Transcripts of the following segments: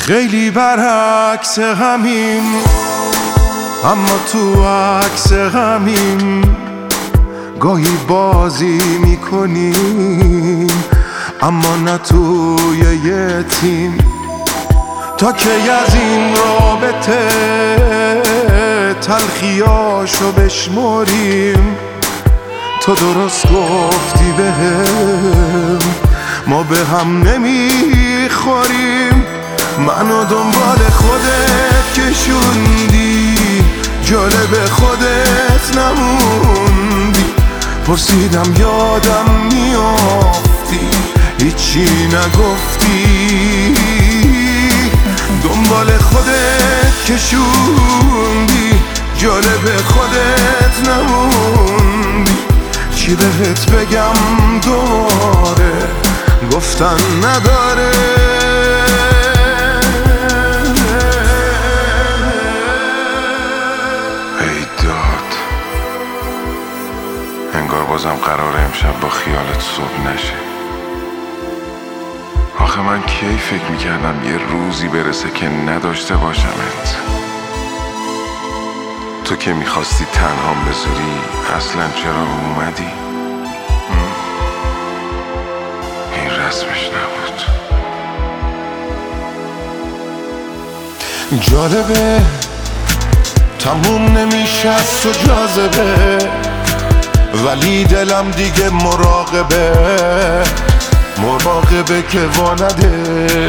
خیلی برعکس همیم، اما تو عکس همیم. گاهی بازی میکنیم اما نه توی یه تیم. تا کی از این رابطه تلخیاشو بشمریم؟ تو درست گفتی بهم ما به هم نمیخوریم. منو دنبال خودت کشوندی، جالب خودت نموندی. پرسیدم یادم میافتی، هیچی نگفتی. دنبال خودت کشوندی، جالب خودت نموندی. چی بهت بگم دوباره، گفتن نداره. ای داد، انگار بازم قراره امشب با خیالت صبح نشه. آخه من کی فکر میکردم یه روزی برسه که نداشته باشمت. تو که میخواستی تنهام بذاری، اصلا چرا اومدی؟ این رسمش نبود. جالبه تموم نمیشه از تو جاذبه، ولی دلم دیگه مراقبه که وانده.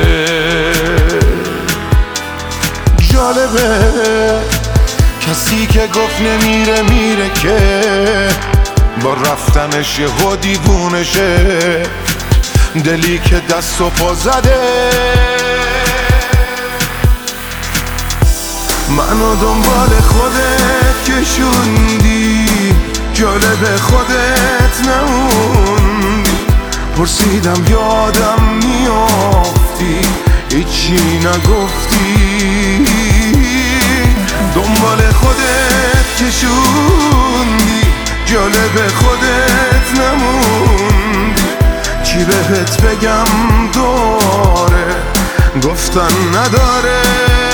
جالبه کسی که گفت نمیره میره، که با رفتنش یهو دیوونشه. دلی که دست و پا زده، منو دنبال خودت کشوندی، جالب خودت نموندی. پرسیدم یادم میافتی، هیچی نگفتی. دنبال خودت کشوندی، جالب خودت نموندی. چی بهت بگم دوباره، گفتن نداره.